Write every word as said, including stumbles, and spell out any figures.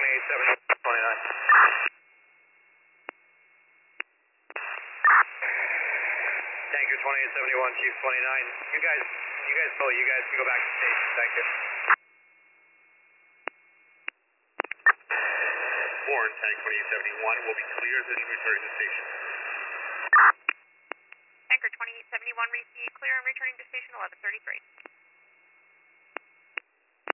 twenty-eight seventy, twenty-nine. Tanker twenty-eight seventy-one, Chief twenty-nine. You guys, you guys, oh, you guys can go back to station. Thank you. Warren, Tank twenty-eight seventy-one will be cleared and returning to station. Tanker twenty-eight seventy-one, receive clear and returning to station eleven thirty-three.